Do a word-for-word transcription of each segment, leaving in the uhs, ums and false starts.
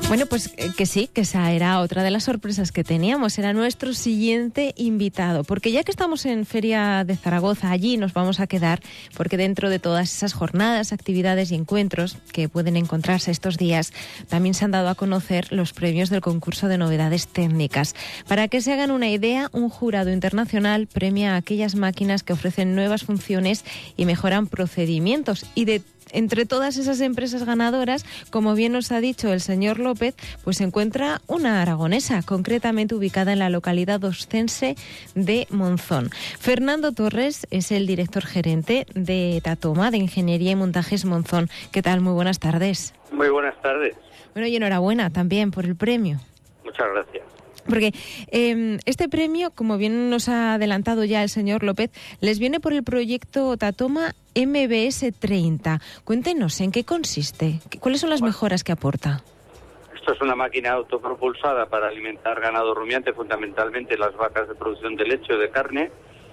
Bueno, pues eh, que sí, que esa era otra de las sorpresas que teníamos, era nuestro siguiente invitado, porque ya que estamos en Feria de Zaragoza, allí nos vamos a quedar, porque dentro de todas esas jornadas, actividades y encuentros que pueden encontrarse estos días, también se han dado a conocer los premios del concurso de novedades técnicas. Para que se hagan una idea, un jurado internacional premia a aquellas máquinas que ofrecen nuevas funciones y mejoran procedimientos, y de entre todas esas empresas ganadoras, como bien nos ha dicho el señor López, pues se encuentra una aragonesa, concretamente ubicada en la localidad oscense de Monzón. Fernando Torres es el director gerente de Tatoma, de Ingeniería y Montajes Monzón. ¿Qué tal? Muy buenas tardes. Muy buenas tardes. Bueno, y enhorabuena también por el premio. Muchas gracias. Porque eh, este premio, como bien nos ha adelantado ya el señor López, les viene por el proyecto Tatoma M B S treinta. Cuéntenos, ¿en qué consiste? ¿Cuáles son las bueno, mejoras que aporta? Esto es una máquina autopropulsada para alimentar ganado rumiante, fundamentalmente las vacas de producción de leche o de carne.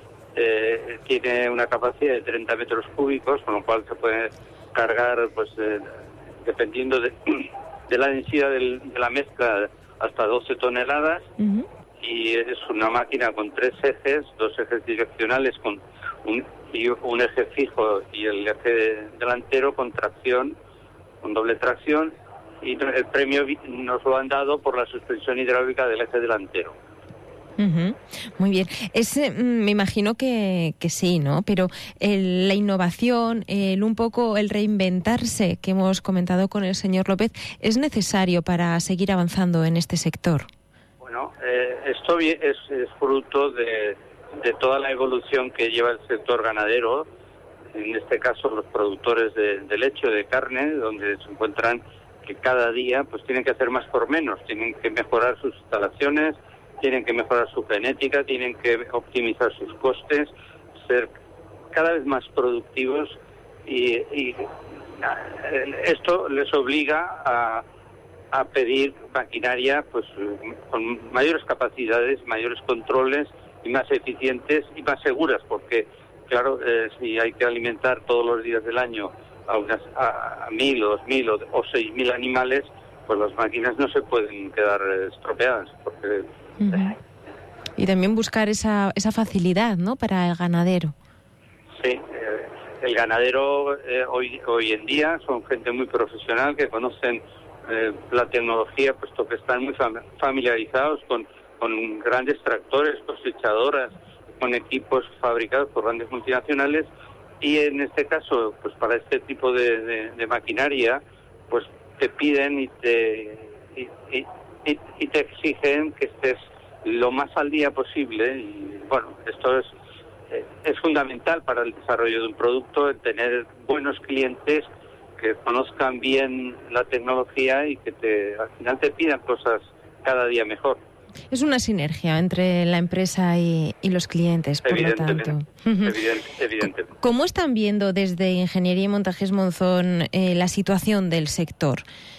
Eh, tiene una capacidad de treinta metros cúbicos, con lo cual se puede cargar, pues eh, dependiendo de, de la densidad del, de la mezcla, hasta doce toneladas, uh-huh. Y es una máquina con tres ejes, dos ejes direccionales con un, y un eje fijo y el eje delantero con tracción, con doble tracción, y el premio nos lo han dado por la suspensión hidráulica del eje delantero. Uh-huh. Muy bien. Es, me imagino que, que sí, ¿no? Pero el, la innovación, el un poco el reinventarse que hemos comentado con el señor López, ¿es necesario para seguir avanzando en este sector? Bueno, eh, esto es, es fruto de, de toda la evolución que lleva el sector ganadero, en este caso los productores de, de leche o de carne, donde se encuentran que cada día pues tienen que hacer más por menos, tienen que mejorar sus instalaciones, tienen que mejorar su genética, tienen que optimizar sus costes, ser cada vez más productivos y, y esto les obliga a, a pedir maquinaria pues con mayores capacidades, mayores controles y más eficientes y más seguras, porque claro, eh, si hay que alimentar todos los días del año a unas a, a mil o dos mil o, o seis mil animales, pues las máquinas no se pueden quedar estropeadas, porque uh-huh. Y también buscar esa esa facilidad, ¿no?, para el ganadero. Sí, eh, el ganadero eh, hoy hoy en día son gente muy profesional que conocen eh, la tecnología, puesto que están muy fam- familiarizados con, con grandes tractores, cosechadoras, con equipos fabricados por grandes multinacionales, y en este caso, pues para este tipo de, de, de maquinaria, pues te piden y te y, y, y, y te exigen que estés lo más al día posible. Y bueno, esto es es fundamental para el desarrollo de un producto, el tener buenos clientes que conozcan bien la tecnología y que te al final te pidan cosas cada día mejor. Es una sinergia entre la empresa y, y los clientes, por lo tanto. Evidente, evidente. ¿Cómo están viendo desde Ingeniería y Montajes Monzón eh, la situación del sector?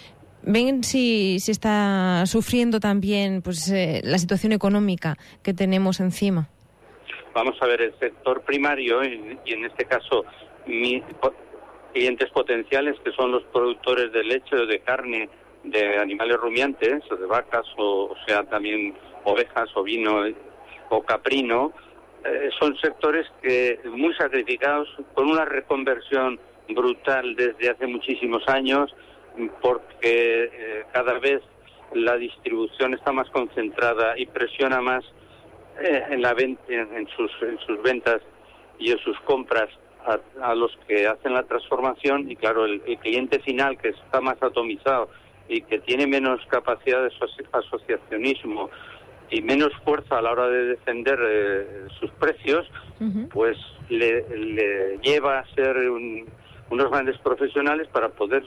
¿Ven si, si está sufriendo también pues eh, la situación económica que tenemos encima? Vamos a ver, el sector primario, y, y en este caso mis clientes potenciales, que son los productores de leche o de carne de animales rumiantes, o de vacas, o, o sea, también ovejas, ovino o caprino, eh, son sectores que muy sacrificados, con una reconversión brutal desde hace muchísimos años, porque eh, cada vez la distribución está más concentrada y presiona más eh, en la venta, en, en sus en sus ventas y en sus compras a, a los que hacen la transformación, y claro, el, el cliente final, que está más atomizado y que tiene menos capacidad de asoci- asociacionismo y menos fuerza a la hora de defender eh, sus precios, uh-huh. pues le, le lleva a ser un, unos grandes profesionales para poder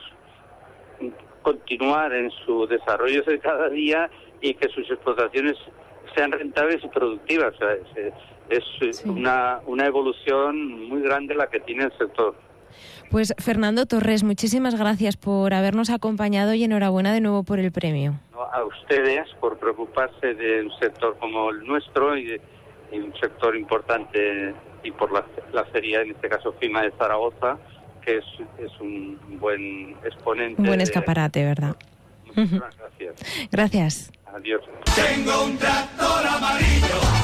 continuar en su desarrollo de cada día y que sus explotaciones sean rentables y productivas. O sea, es, es sí. una, una evolución muy grande la que tiene el sector. Pues Fernando Torres, muchísimas gracias por habernos acompañado y enhorabuena de nuevo por el premio. A ustedes por preocuparse de un sector como el nuestro y, de, y un sector importante, y por la, la feria, en este caso FIMA de Zaragoza, que es, es un buen exponente. Un buen escaparate, de... ¿verdad? Muchas gracias. gracias. Gracias. Adiós. Tengo un tractor amarillo.